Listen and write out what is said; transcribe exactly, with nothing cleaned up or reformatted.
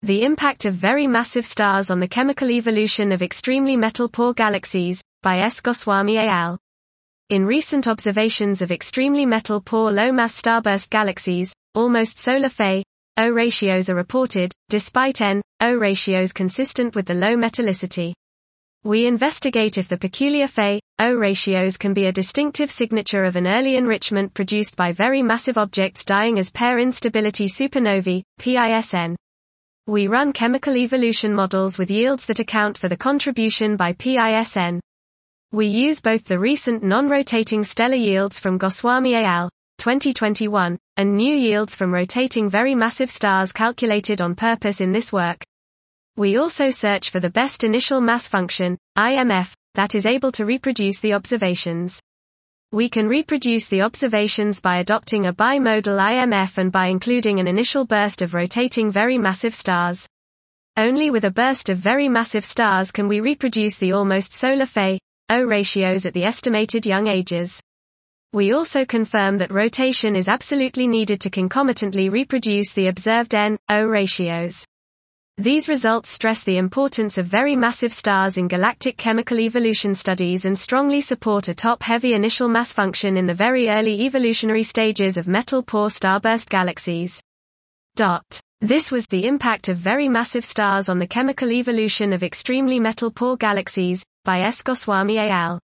The Impact of Very Massive Stars on the Chemical Evolution of Extremely Metal-Poor Galaxies, by S. Goswami et al. In recent observations of extremely metal-poor low-mass starburst galaxies, almost solar Fe O ratios are reported, despite N O ratios consistent with the low metallicity. We investigate if the peculiar Fe O ratios can be a distinctive signature of an early enrichment produced by very massive objects dying as pair instability supernovae, PISN. We run chemical evolution models with yields that account for the contribution by PISN. We use both the recent non-rotating stellar yields from Goswami et al. twenty twenty-one, and new yields from rotating very massive stars calculated on purpose in this work. We also search for the best initial mass function, I M F, that is able to reproduce the observations. We can reproduce the observations by adopting a bimodal I M F and by including an initial burst of rotating very massive stars. Only with a burst of very massive stars can we reproduce the almost solar Fe O ratios at the estimated young ages. We also confirm that rotation is absolutely needed to concomitantly reproduce the observed N O ratios. These results stress the importance of very massive stars in galactic chemical evolution studies and strongly support a top-heavy initial mass function in the very early evolutionary stages of metal-poor starburst galaxies. Dot. This was The Impact of Very Massive Stars on the Chemical Evolution of Extremely Metal-Poor Galaxies, by S. Goswami et al.